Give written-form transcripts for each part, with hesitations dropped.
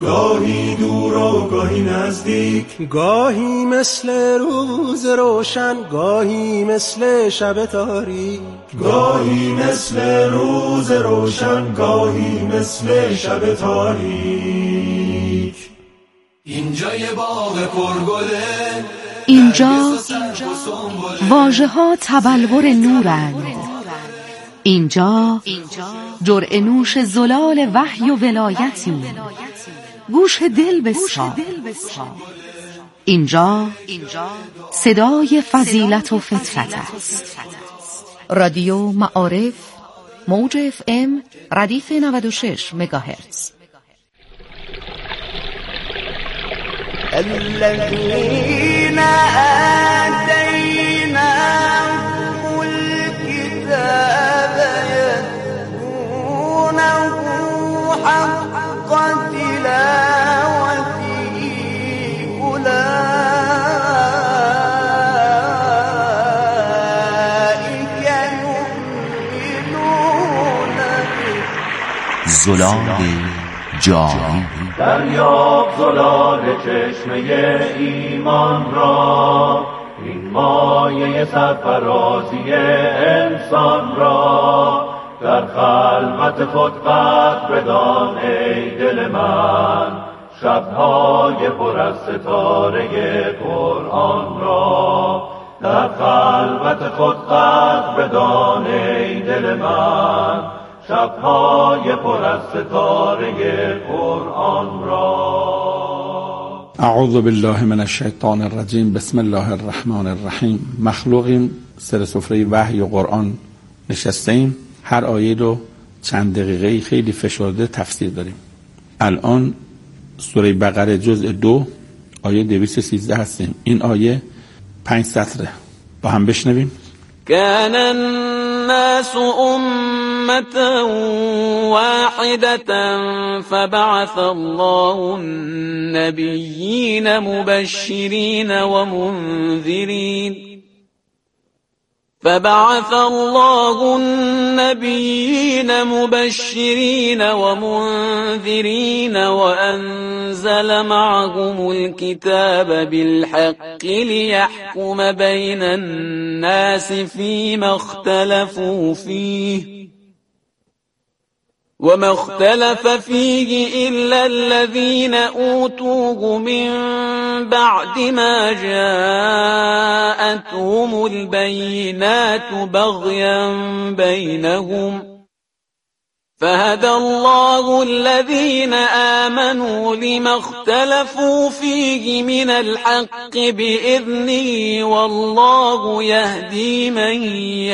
گاهی دور و گاهی نزدیک، گاهی مثل روز روشن، گاهی مثل شب تاریک، گاهی مثل روز روشن، گاهی مثل شب تاریک. اینجا یه باغ پرگله، اینجا واژه ها تبلور نورند، اینجا جرعه نوش زلال وحی و ولایتی، گوش دل بسپار. اینجا صدای فضیلت و فطرت است. رادیو معارف، موج FM ردیف 96 مگاهرتز. الذين آتيناهم الكتاب يتلونه حق تلاوته أولئك يؤمنون به. زلال جاری دریاب زلال چشمه ایمان را، این مایه سرفرازی انسان را. در خلوت خود قدر بدان ای دل من، شبهای پر از ستاره قرآن را. در خلوت خود قدر بدان ای دل من، شبهای پر از ستاره قرآن را. اعوذ بالله من الشیطان الرجیم. بسم الله الرحمن الرحیم. مخلوقیم، سر سفره وحی و قرآن نشستیم. هر آیه رو چند دقیقه خیلی فشرده تفسیر داریم. الان سوره بقره جزء 2 آیه 213 هستیم. این آیه 5 سطره، با هم بشنویم. كان الناس أمة واحدة فبعث الله النبيين مبشرين ومنذرين وأنزل معهم الكتاب بالحق ليحكم بين الناس فيما اختلفوا فيه وما اختلف فيه إلا الذين أوتوه من بعد ما جاءتهم البينات بغيا بينهم فهدى الله الذين آمنوا لما اختلفوا فيه من الحق بإذنه والله يهدي من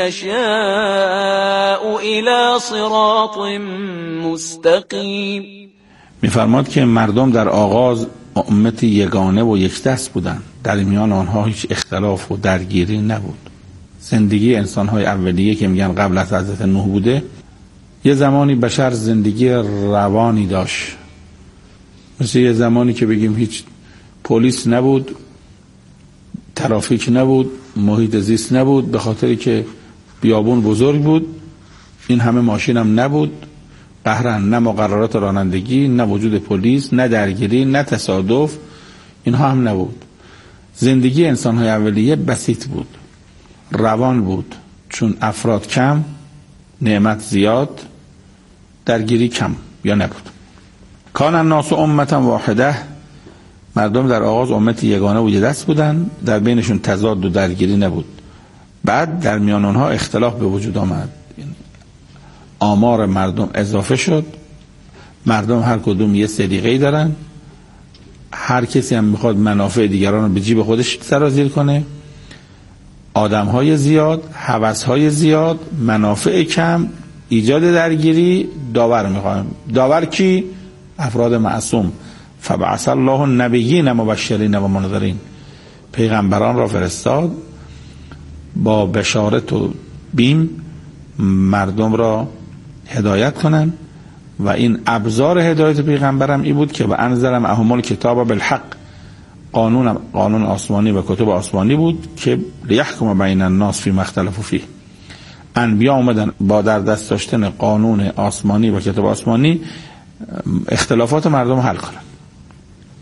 يشاء إلى صراط مستقيم. می‌فرماد که مردم در آغاز امت یگانه و یک دست بودند، در میان آنها هیچ اختلاف و درگیری نبود. زندگی انسان‌های اولیه که میگن قبل از حضرت نوح بوده، یه زمانی بشر زندگی روانی داشت، مثل یه زمانی که بگیم هیچ پلیس نبود، ترافیک نبود، محیط زیست نبود، به خاطری که بیابون بزرگ بود، این همه ماشین هم نبود، قهرن، نه مقررات رانندگی، نه وجود پلیس، نه درگیری، نه تصادف، اینها هم نبود. زندگی انسان‌های اولیه بسیط بود، روان بود، چون افراد کم، نعمت زیاد، درگیری کم یا نبود. کان الناس امة واحده، مردم در آغاز امت یگانه و یک دست بودن، در بینشون تضاد و درگیری نبود. بعد در میان اونها اختلاف به وجود آمد، آمار مردم اضافه شد، مردم هر کدوم یه سلیقه‌ای دارن، هر کسی هم میخواد منافع دیگران رو به جیب خودش سرازیر کنه، آدم‌های زیاد، هوس‌های زیاد، منافع کم، ایجاد درگیری، داور میخوایم. داور کی؟ افراد معصوم. فبعث الله النبیین مبشرین و منذرین، پیغمبران را فرستاد با بشارت و بیم مردم را هدایت کنن، و این ابزار هدایت پیغمبرم این بود که و انزل معهم الکتاب بالحق، قانون آسمانی و کتب آسمانی بود که لیحکم بین الناس فیما اختلفوا فیه. انبیا اومدن با در دست داشتن قانون آسمانی و کتب آسمانی اختلافات مردم حل کنن.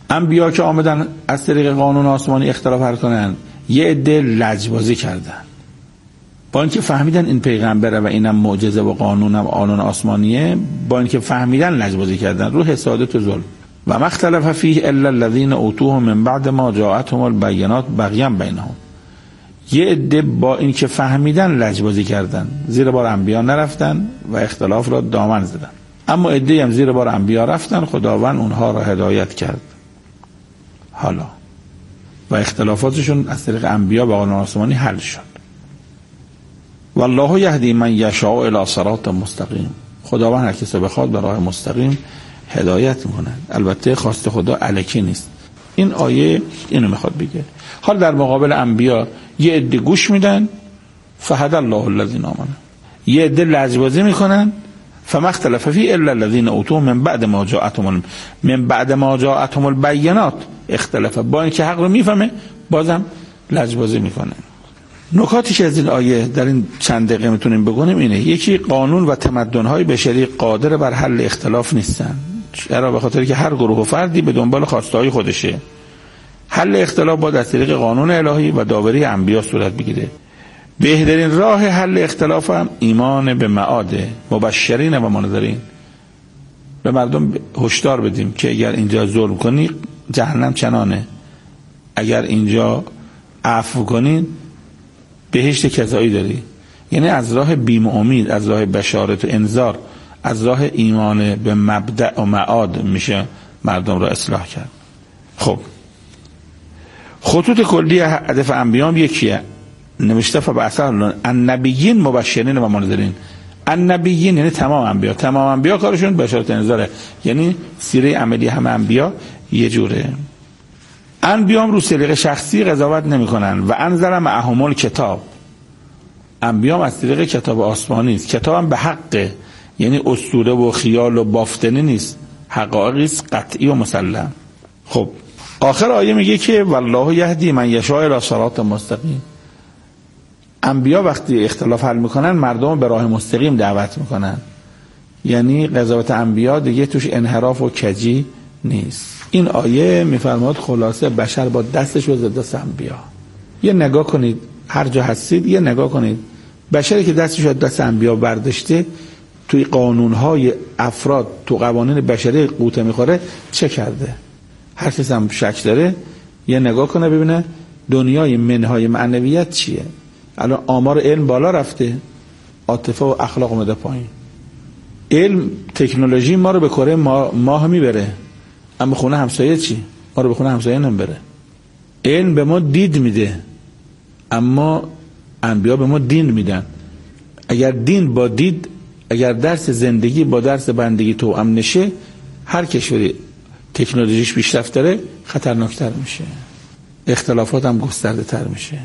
انبیا که آمدن از طریق قانون آسمانی اختلاف حل کنن، یه عده لجبازی کردن، با اینکه فهمیدن این پیغمبره و اینم معجزه و قانون آسمانیه، با اینکه فهمیدن لجبازی کردن رو حسادت و ظلم. و ما اختلف فیه الا الذین اوتوه من بعد ما جاءتهم البینات بغیا بینهم. یه عده با اینکه فهمیدن لجبازی کردن، زیر بار انبیا نرفتن و اختلاف را دامن زدن. اما عده هم زیر بار انبیا رفتن، خداوند اونها را هدایت کرد. حالا و اختلافاتشون از طریق انبیا با قانون آسمانی حل شد. والله یهدی من یشاء الی صراط مستقیم. خداوند هر کسی بخواد به راه مستقیم هدایت میکنه. البته خواست خدا الکی نیست. این آیه اینو میخواد بگه. حال در مقابل انبیا یه عده گوش میدن، فهدی الله الذین آمنوا. یه عده لجبازی میکنن، فما اختلف فیه الا الذین اوتوه من بعد ما جاءتهم البینات اختلاف. با اینکه حق رو میفهمه بازم لجبازی میکنه. نکاتی که از این آیه در این چند دقیقه میتونیم بگونیم اینه: یکی، قانون و تمدن‌های بشری قادر بر حل اختلاف نیستن، چرا؟ به خاطر که هر گروه و فردی به دنبال خواسته‌های خودشه. حل اختلاف باید از طریق قانون الهی و داوری انبیا صورت بگیره. بهترین راه حل اختلاف هم ایمان به معاد مبشرین و منذرین. به مردم هشدار بدیم که اگر اینجا ظلم کنی جهنم چنانه، اگر اینجا عفو کنی بهشت کذایی داری. یعنی از راه بیم و امید، از راه بشارت و انذار، از راه ایمان به مبدأ و معاد میشه مردم را اصلاح کرد. خب خطوط کلی هدف انبیام یکیه، نوشته فبعثنا النبیین مبشرین و منذرین. النبیین یعنی تمام انبیا. تمام انبیا کارشون بشارت و انذاره، یعنی سیره عملی همه انبیا یه جوره. انبیام رو سلیقه شخصی قضاوت نمی‌کنن. و انزل معهم الکتاب. انبیام از طریق کتاب آسمانی است. کتابم به حقه، یعنی اسطوره و خیال و بافتنی نیست، حقایقی است قطعی و مسلم. خب آخر آیه میگه که والله یهدی من یشاء الی صراط مستقیم. انبیا وقتی اختلاف حل میکنن مردم به راه مستقیم دعوت میکنن، یعنی قضاوت انبیا دیگه توش انحراف و کجی نیست. این آیه میفرماد خلاصه بشر با دستش رو زد دست انبیا. یه نگاه کنید هر جا هستید، یه نگاه کنید بشری که دستش رو دست انبیا برداشته توی قانونهای افراد، تو قوانین بشری قوطه میخوره چه کرده. هر کس هم شک داره یه نگاه کنه ببینه دنیای منهای معنویت چیه. الان آمار علم بالا رفته، عاطفه و اخلاق اومده پایین. علم تکنولوژی ما رو به کره ماه میبره، اما خونه همسایه چی؟ ما رو به خونه همسایه نمیبره. علم به ما دید میده، اما انبیا به ما دین میدن. اگر دین با دید، اگر درس زندگی با درس بندگی توأم نشه، هر کشوری تکنولوژیش پیشرفت داره خطرناکتر میشه، اختلافات هم گسترده تر میشه.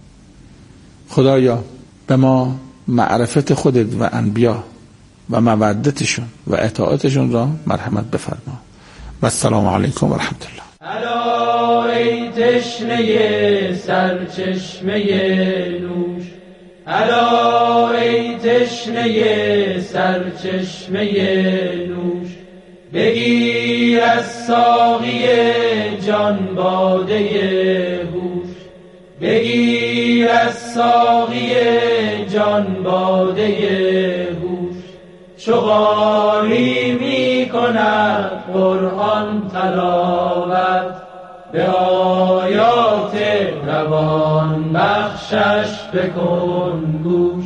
خدایا به ما معرفت خودت و انبیا و مودتشون و اطاعتشون را مرحمت بفرما. و السلام علیکم و رحمت الله. الا ای تشنه سرچشمه نوش، الا ای تشنه سرچشمه نوش، بگیر از ساقی جان باده هوش، بگیر از ساقی جان باده هوش. شغالی می کند قرآن تلاوت، به آیات روان بخشش بکن گوش.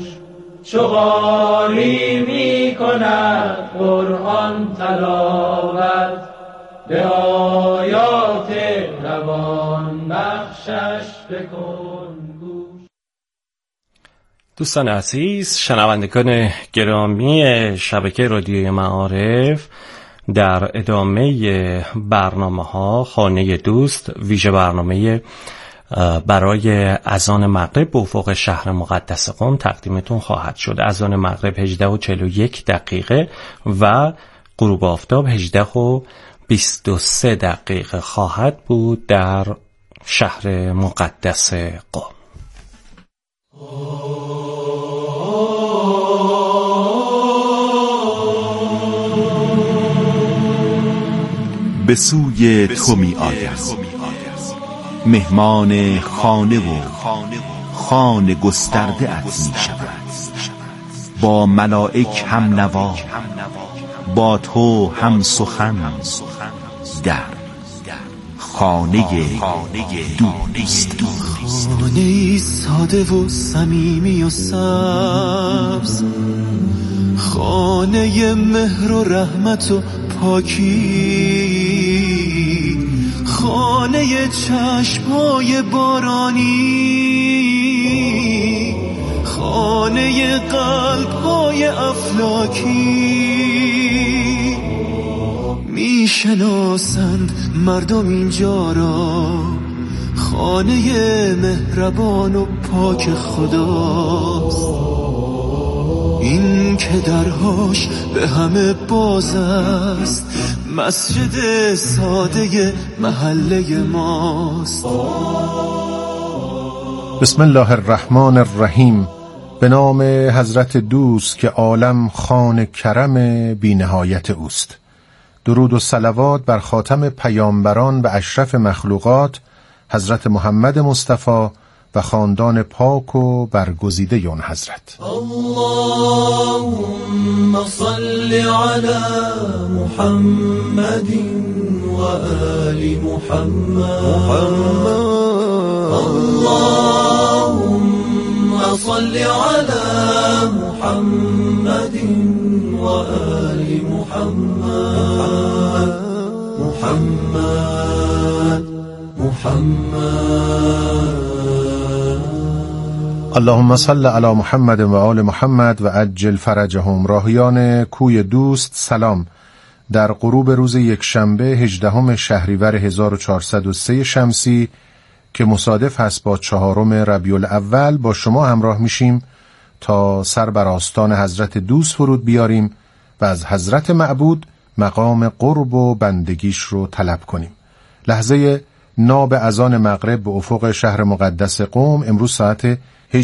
شغالی می کند قرآن تلاوت، به آیات روان بخشش بکن گوش. دوستان عزیز، شنوندگان گرامی شبکه رادیوی معارف، در ادامه برنامه‌ها خانه دوست، ویژه برنامه برای اذان مغرب به افق شهر مقدس قم تقدیمتون خواهد شد. اذان مغرب 18:41 دقیقه و غروب آفتاب 18:23 دقیقه خواهد بود در شهر مقدس قم. به سوی تو می آید، مهمان خانه و خانه گسترده ات می شود، با ملائک هم نوا، با تو هم سخن، در خانه دوست. خانه ساده و صمیمی و سبز، خانه مهر و رحمت و پاکی، خانه چشمای بارانی، خانه قلب‌های افلاکی. میشناسند مردم اینجا را خانه مهربان و پاک خداست، این که درهاش به همه باز است، مسجد ساده محله ماست. بسم الله الرحمن الرحیم. به نام حضرت دوست که عالم خوان کرم بی نهایت اوست. درود و صلوات بر خاتم پیامبران و اشرف مخلوقات حضرت محمد مصطفی و خاندان پاک و برگزیده اون حضرت. اللهم صل علی محمد و آل محمد. اللهم صل علی محمد و آل محمد. محمد. اللهم صل علی محمد و آل محمد و عجل فرجهم. راهیان کوی دوست سلام. در غروب روز یکشنبه 18 شهریور 1403 شمسی که مصادف هست با 4 ربیع الاول با شما همراه میشیم تا سر بر آستان حضرت دوست فرود بیاریم و از حضرت معبود مقام قرب و بندگیش رو طلب کنیم. لحظه ناب اذان مغرب به افق شهر مقدس قم امروز ساعت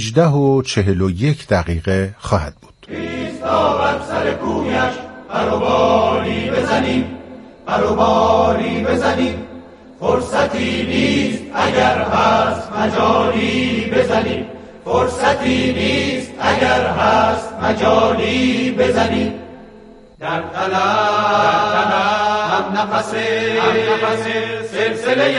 18:41 خواهد بود. ایستا بر سر کویش بروباری بزنیم، بروباری بزنیم، فرصتی نیست اگر هست مجالی بزنیم، فرصتی نیست اگر هست مجالی بزنیم. در طلب هم نفس سلسله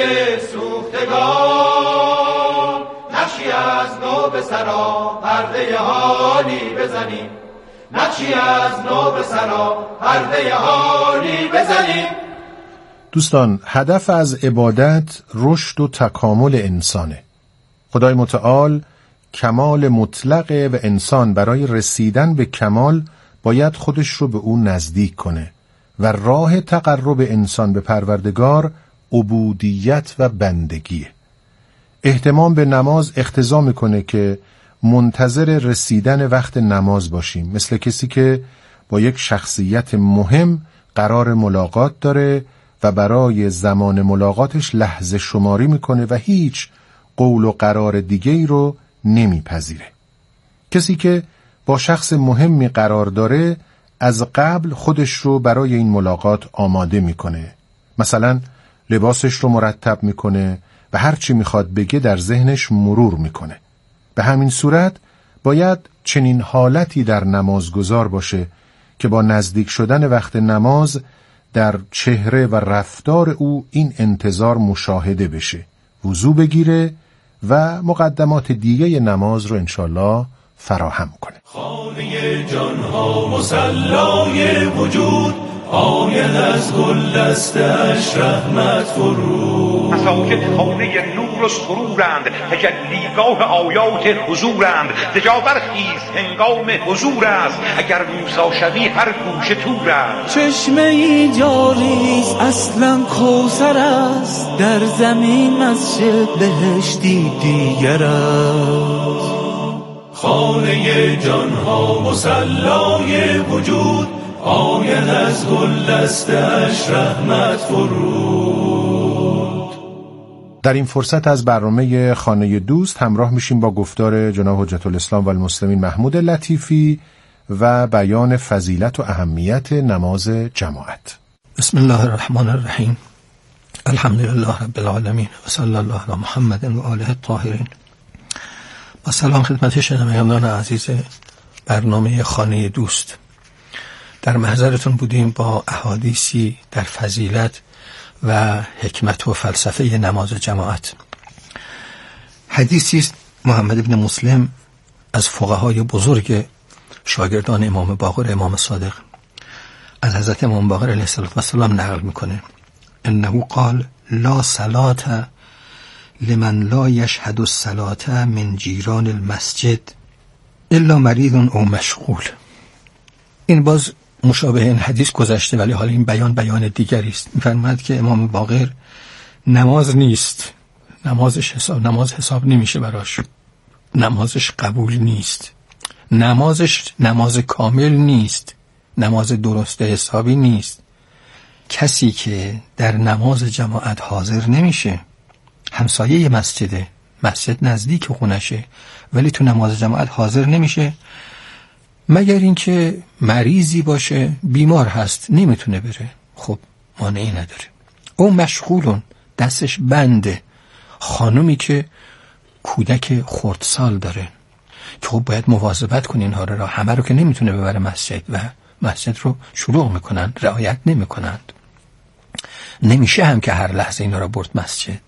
سوختگان، نقشی از نو به سرا پرده حالی بزنیم، نقشی از نو به سرا پرده حالی بزنیم. دوستان، هدف از عبادت رشد و تکامل انسانه. خدای متعال کمال مطلقه و انسان برای رسیدن به کمال باید خودش رو به اون نزدیک کنه و راه تقرب انسان به پروردگار عبودیت و بندگیه. اهتمام به نماز اقتضا میکنه که منتظر رسیدن وقت نماز باشیم، مثل کسی که با یک شخصیت مهم قرار ملاقات داره و برای زمان ملاقاتش لحظه شماری میکنه و هیچ قول و قرار دیگه‌ای رو نمیپذیره. کسی که با شخص مهمی قرار داره از قبل خودش رو برای این ملاقات آماده میکنه. مثلا لباسش رو مرتب میکنه و هر چی میخواد بگه در ذهنش مرور میکنه. به همین صورت باید چنین حالتی در نمازگزار باشه که با نزدیک شدن وقت نماز در چهره و رفتار او این انتظار مشاهده بشه، وضو بگیره و مقدمات دیگه نماز رو انشالله فراهم کنه. خانه جانها مصلای وجود، آید از گل دستش رحمت فرود. مساجد خانه نور و سرورند، تجلیگاه آیات حضورند. دجاور خیز هنگام حضور است، اگر موسی شوی هر گوشه تور است. چشمه ای جاریست اصلا کوثر است، در زمین مسجد بهشتی دیگر است. خانه جانها مصلای وجود، آید از گل دستش رحمت فرود. در این فرصت از برنامه خانه دوست همراه میشیم با گفتار جناب حجت الاسلام و المسلمین محمود لطیفی و بیان فضیلت و اهمیت نماز جماعت. بسم الله الرحمن الرحیم. الحمدلله رب العالمین و صلی الله علی محمد و آله الطاهرین. با سلام خدمت شنوندگان عزیز برنامه خانه دوست. در محضرتون بودیم با احادیثی در فضیلت و حکمت و فلسفه نماز جماعت. حدیثی است محمد بن مسلم از فقهای بزرگ شاگردان امام باقر امام صادق از حضرت امام باقر علیه السلام نقل میکنه: انه قال لا صلاة لمن لا یشهد الصلاة من جیران المسجد الا مریض او مشغول. این باز مشابه این حدیث گذشته، ولی حالا این بیان دیگری است. می‌فرماید که امام باقر نماز نیست، نماز حساب نمیشه براش، نمازش قبول نیست، نماز کامل نیست، نماز درست حسابی نیست. کسی که در نماز جماعت حاضر نمیشه، همسایه مسجد نزدیک خونشه ولی تو نماز جماعت حاضر نمیشه، مگر اینکه مریضی باشه، بیمار هست نمیتونه بره، خب مانعی نداره. او مشغولون، دستش بنده. خانومی که کودک خردسال داره که خب باید مواظبت کنه اینها رو، همه رو که نمیتونه ببره مسجد و مسجد رو شلوغ میکنن، رعایت نمیکنند، نمیشه هم که هر لحظه اینا رو برد مسجد.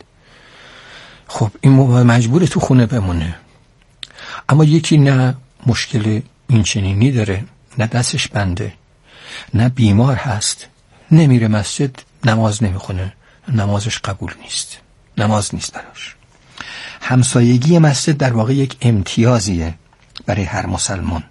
خب این مجبوره تو خونه بمونه. اما یکی نه مشکل این چنینی داره، نه دستش بنده، نه بیمار هست، نمیره مسجد، نماز نمیخونه، نمازش قبول نیست، نماز نیست براش. همسایگی مسجد در واقع یک امتیازیه برای هر مسلمان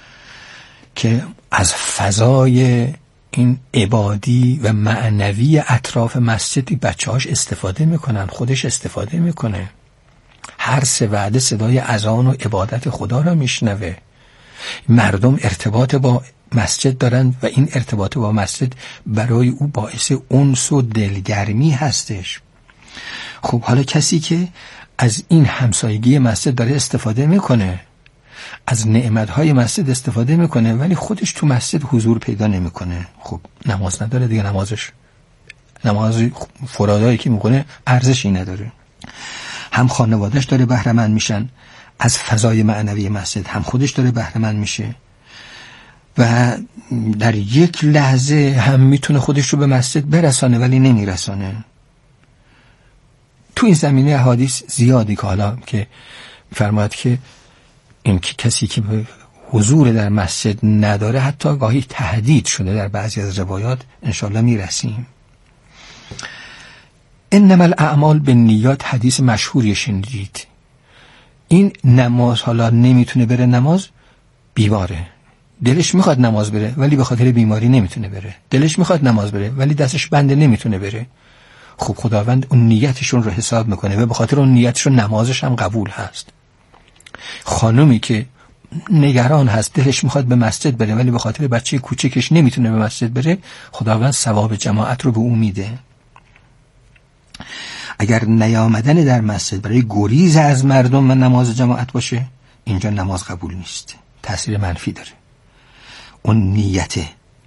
که از فضای این عبادی و معنوی اطراف مسجد بچه‌هاش استفاده میکنن، خودش استفاده میکنه. هر سه وعده صدای اذان و عبادت خدا را میشنوه. مردم ارتباط با مسجد دارن و این ارتباط با مسجد برای او باعث انس و دلگرمی هستش. خب حالا کسی که از این همسایگی مسجد داره استفاده میکنه، از نعمتهای مسجد استفاده میکنه، ولی خودش تو مسجد حضور پیدا نمیکنه، خب نماز نداره دیگه. نماز فرادایی که میکنه ارزشی نداره. هم خانوادهش داره بهره مند میشن از فضای معنوی مسجد، هم خودش داره بهره مند میشه و در یک لحظه هم میتونه خودش رو به مسجد برسانه ولی نمیرسانه. تو این زمینه حدیث زیادی که حالا که فرماید که این کسی که به حضور در مسجد نداره حتی گاهی تهدید شده در بعضی از روایات، انشالله میرسیم. انما الاعمال بالنیات حدیث مشهوری شنیدید. این نماز حالا نمیتونه بره، نماز بیماره، دلش میخواد نماز بره ولی به خاطر بیماری نمیتونه بره، دلش میخواد نماز بره ولی دستش بنده نمیتونه بره. خب خداوند اون نیتشون رو حساب میکنه و به خاطر اون نیتشون نمازش هم قبول هست. خانومی که نگران هست، دلش میخواد به مسجد بره ولی به خاطر بچه کوچکش نمیتونه به مسجد بره، خداوند ثواب جماعت رو به اون میده. اگر نیامدن در مسجد برای گریز از مردم و نماز جماعت باشه، اینجا نماز قبول نیست، تأثیر منفی داره. اون نیته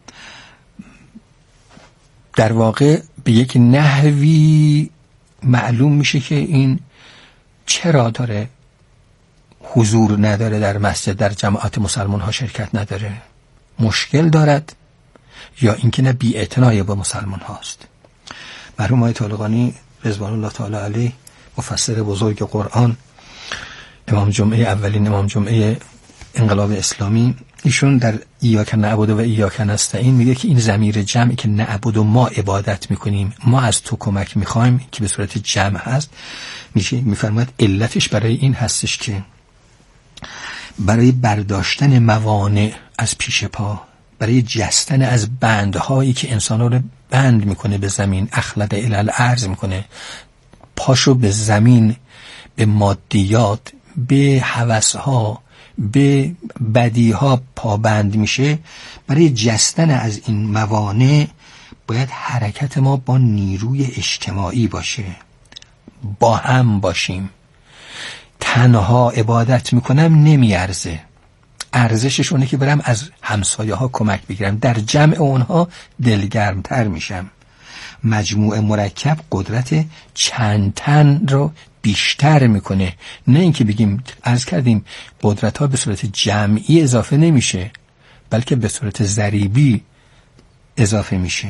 در واقع به یک نحوی معلوم میشه که این چرا داره حضور نداره در مسجد، در جماعت مسلمان ها شرکت نداره، مشکل دارد یا اینکه نه بی‌اعتنایی با مسلمان هاست. مرحوم آقای طالقانی رضوان الله تعالی علیه، مفسر بزرگ قرآن، امام جمعه، اولین امام جمعه انقلاب اسلامی، ایشون در ایاک نعبد و ایاک نستعین میگه که این ضمیر جمعی که نعبد و ما عبادت میکنیم، ما از تو کمک میخوایم که به صورت جمع هست، میفرماید علتش برای این هستش که برای برداشتن موانع از پیش پا، برای جستن از بندهایی که انسان‌ها رو بند میکنه به زمین، اخلد الی الارض میکنه، پاشو به زمین، به مادیات، به هوس‌ها، به بدیها پابند میشه. برای جستن از این موانع باید حرکت ما با نیروی اجتماعی باشه، با هم باشیم. تنها عبادت میکنم نمیارزه، ارزشش اونه که برم از همسایه ها کمک بگیرم، در جمع اونها دلگرمتر میشم. مجموع مرکب قدرت چند تن رو بیشتر میکنه، نه اینکه بگیم عرض کردیم قدرت ها به صورت جمعی اضافه نمیشه بلکه به صورت ضریبی اضافه میشه.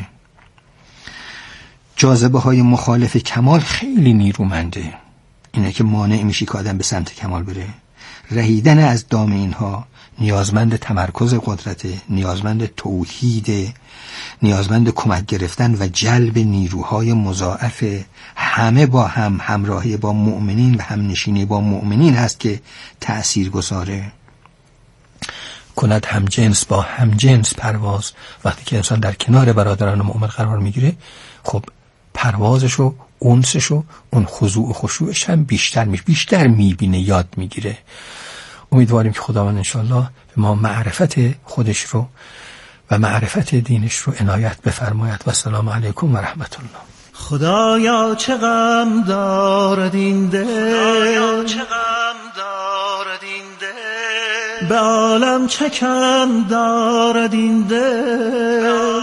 جاذبه های مخالف کمال خیلی نیرومنده، اینه که مانع میشه که آدم به سمت کمال بره. رهیدن از دام اینها نیازمند تمرکز قدرت، نیازمند توحید، نیازمند کمک گرفتن و جلب نیروهای مضاعف همه با هم، همراهی با مؤمنین و همنشینی با مؤمنین هست که تأثیر گذاره. کند هم جنس با هم جنس پرواز. وقتی که انسان در کنار برادران مؤمن قرار میگیره، خب پروازش و انسش و اون خضوع و خشوعش هم بیشتر میبینه، یاد میگیره. امیدواریم که خداوند انشالله به ما معرفت خودش رو و معرفت دینش رو عنایت بفرماید. و السلام علیکم و رحمت الله. خدایا چه غم دارد این دل، به عالم چه کم دارد این دل،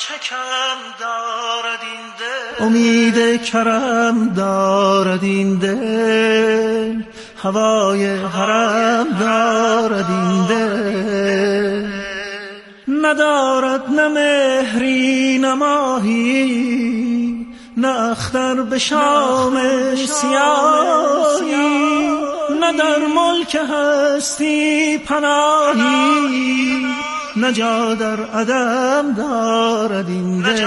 امید کرم دارد این دل، هوای حرم دارد این دل. ندارد نه مهری نه ماهی، نه اختر به شام سیاهی، نه در ملک هستی پناهی، نه جا در عدم دارد این دل.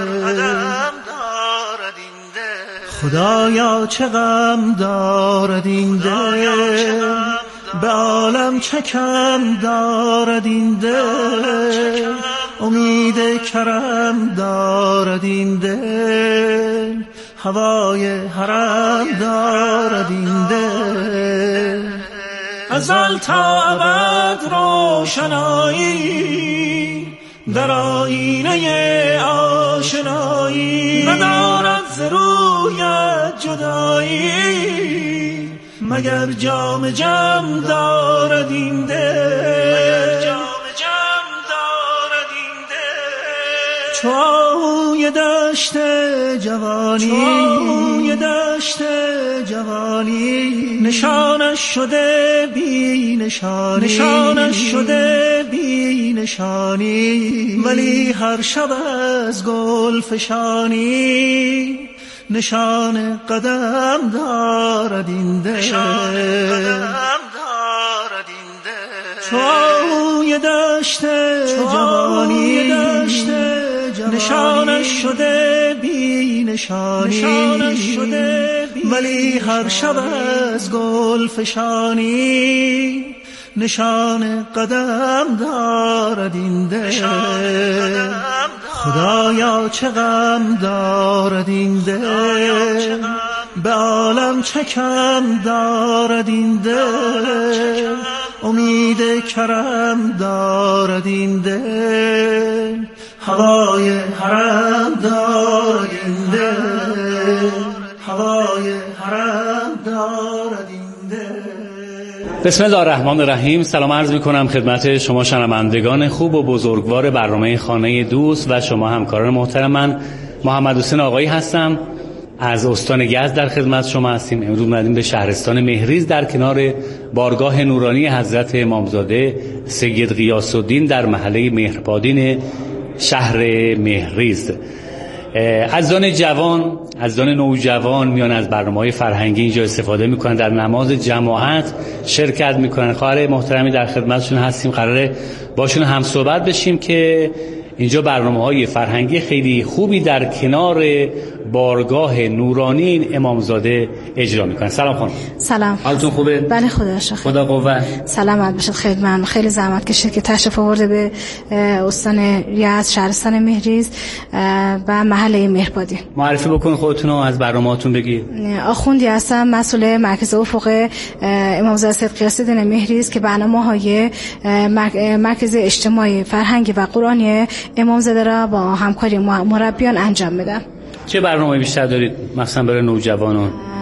خدایا چه غم دارد این دل، به عالم چه کم دارد این دل، امید کرم دارد این دل، هوای حرم دارد این دل. ازل تا ابد روشنایی در آینه آشنایی، ندارد ز رویت جدایی، مگر جام جم دارد این دل. چوی دشت جوانی، نشانش شده بی نشانی، ولی هر شب از گل فشانی، نشان قدم دارد این دل. چوی دشت جوانی، نشانش شده بی نشانی، ولی هر شب از گل فشانی، نشان قدم دارد این دل. خدایا چه غم دارد این دل، به عالم چه کم دارد این دل، امید کرم دارد این دل، هوای حرم دارد این دل، هوای حرم دارد این دل. بسم الله الرحمن الرحیم. سلام عرض میکنم خدمت شما شنوندگان خوب و بزرگوار برنامه خانه دوست و شما همکاران محترم. من محمد حسین آقایی هستم، از استان یزد در خدمت شما هستیم. امروز اومدیم به شهرستان مهریز در کنار بارگاه نورانی حضرت امامزاده سید غیاث الدین در محله مهربادین شهر مهریز. عزیزان نوجوان میان از برنامه‌های فرهنگی اینجا استفاده میکنن، در نماز جماعت شرکت میکنن. خواهر محترمی در خدمتشون هستیم، قراره باشون هم صحبت بشیم که اینجا برنامه‌های فرهنگی خیلی خوبی در کنار بارگاه نورانی این امامزاده اجرا میکنن. سلام خانم. سلام. حالتون خوبه؟ بله خدا شکر. خدا قوت. سلامت باشید. خیلی زحمت کشید که تشریف آورده به استان یزد، شهرستان مهریز و محله مهربادی. معرفی بکن خودتون و از برنامه‌هاتون بگید. آخوندی هستم، مسئول مرکز افق امامزاده سید غیاث الدین مهریز که برنامه‌های مرکز اجتماعی فرهنگی و قرآنی امامزاده را با همکاری مربیان انجام میدم. چه برنامه‌ای بیشتر دارید مثلا برای نوجوانان؟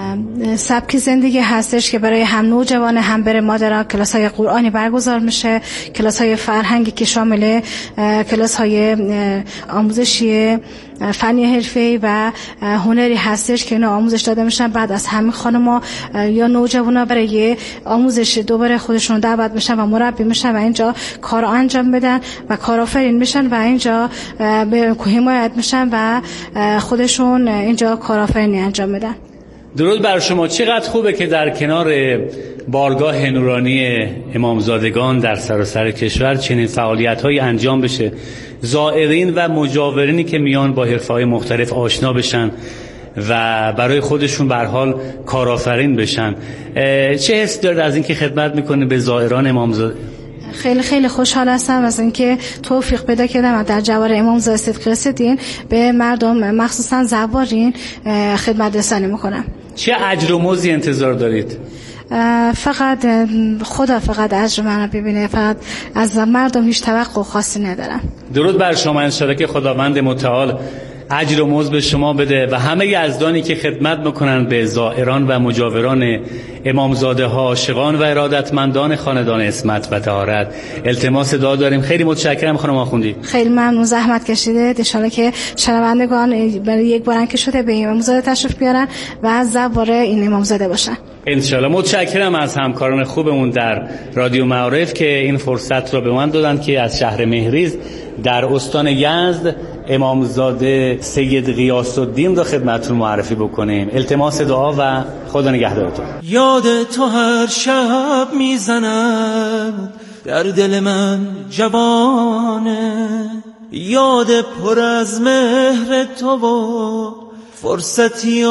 سبک زندگی هستش که برای هم نوجوان هم برای مادرها کلاس‌های قرآنی برگزار میشه، کلاس‌های فرهنگی که شامل کلاس‌های آموزشی فنی حرفه‌ای و هنری هستش که اینا آموزش داده میشن. بعد از همین خانم‌ها یا نوجوانا برای آموزش دوباره خودشون دعوت میشن و مربی میشن و اینجا کار انجام بدن و کارآفرین میشن و اینجا به حمایت میشن و خودشون اینجا کارآفرینی انجام بدن. درود بر شما. چقدر خوبه که در کنار بارگاه نورانی امامزادگان در سراسر کشور چنین فعالیت‌هایی انجام بشه، زائرین و مجاورینی که میان با حرفه‌های مختلف آشنا بشن و برای خودشون به هر حال کارآفرین بشن. چه حس دارید از اینکه خدمت میکنه به زائران امامزاده؟ خیلی خیلی خوشحال هستم از اینکه توفیق پیدا کردم در جوار امامزاده صدق رسیدین به مردم مخصوصا زوارین خدمت رسانی میکنم. چه اجر و مزدی انتظار دارید؟ فقط خدا فقط اجر منو ببینه، فقط از مردم هیچ توقع خاصی ندارم. درود بر شما. انشالله که خداوند متعال اجر و مزد به شما بده و همه یزدانی که خدمت میکنن به زائران و مجاوران امامزاده ها، عاشقان و ارادتمندان خاندان عصمت و طهارت التماس دعا داریم. خیلی متشکرم خانم آخوندی. خیلی ممنون، زحمت کشیده. ان شاءالله که شنوندگان برای یک بارن که شده به امامزاده تشریف بیارن و از زوار این امامزاده باشن. انشالله. متشکرم از همکاران خوبمون در رادیو معارف که این فرصت رو به من دادن که از شهر مهریز در استان یزد امامزاده سید غیاث الدین رو خدمتتون معرفی بکنیم. التماس دعا و خدا نگهدارتون. یاد تو هر شب میزند در دل من جوانه، یاد پر از مهر تو و فرصتی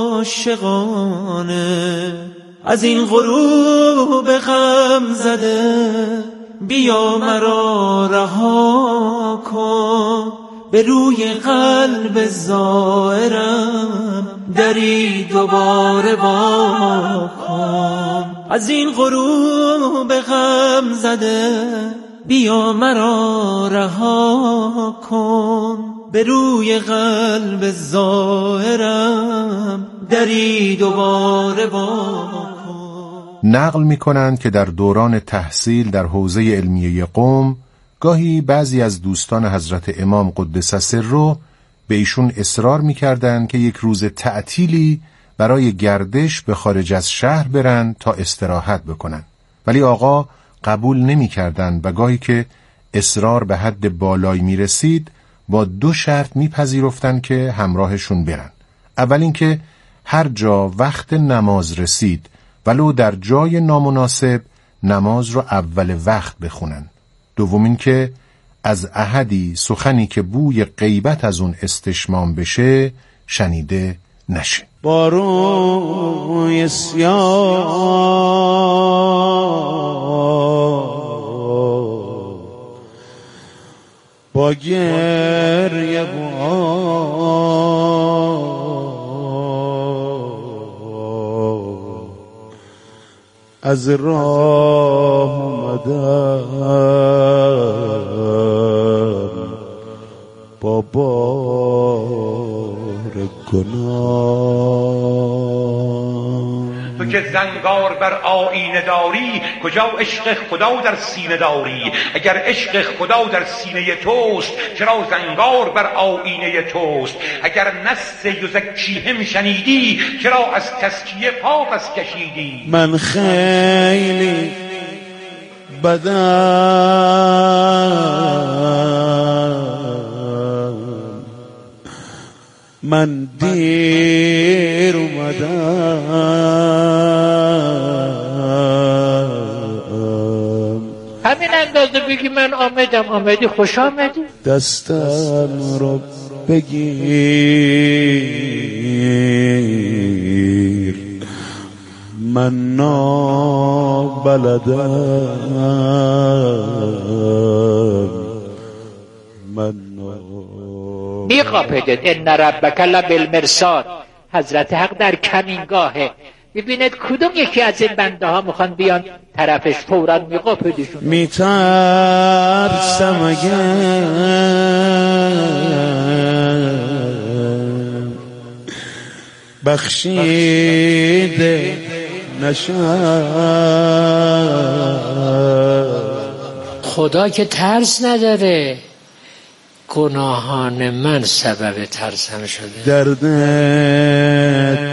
عاشقانه. از این غروب غم زده بیا مرا رها کن، به روی قلب زائرم دری دوباره وا کن. از این غروب غم زده بیا مرا رها کن، به روی قلب زائرم دری دوباره وا کن. نقل می کنند که در دوران تحصیل در حوزه علمیه قم گاهی بعضی از دوستان حضرت امام قدس سره به ایشون اصرار می کردن که یک روز تعطیلی برای گردش به خارج از شهر برن تا استراحت بکنن، ولی آقا قبول نمی کردن و گاهی که اصرار به حد بالایی می رسید با 2 شرط می پذیرفتن که همراهشون برن. اول اینکه هر جا وقت نماز رسید ولو در جای نامناسب نماز رو اول وقت بخونن. دوم این که از احدی سخنی که بوی غیبت از اون استشمام بشه شنیده نشه. با روی سیاه با گریه از راه اومدم با بار گناه. تو که زنگار بر آینه داری کجا عشق خدا در سینه داری؟ اگر عشق خدا در سینه توست چرا زنگار بر آینه توست؟ اگر نص یزکیهم شنیدی چرا از تزکیه پا پس کشیدی؟ من خیلی بدم، من دیر اومدم. همین اندازه بگی من آمدم، آمدی خوش آمدی. دستم رو بگیر من نابلدم، من میقاپدت ان ربک لبالمرصاد. حضرت حق در کمینگاهه، ببینید کدوم یکی از این بنده ها میخوان بیان طرفش فوراً میقاپدشون. میترسم اگر بخشیده نشد. خدا که ترس نداره، گناهان من سبب ترسم شده. درد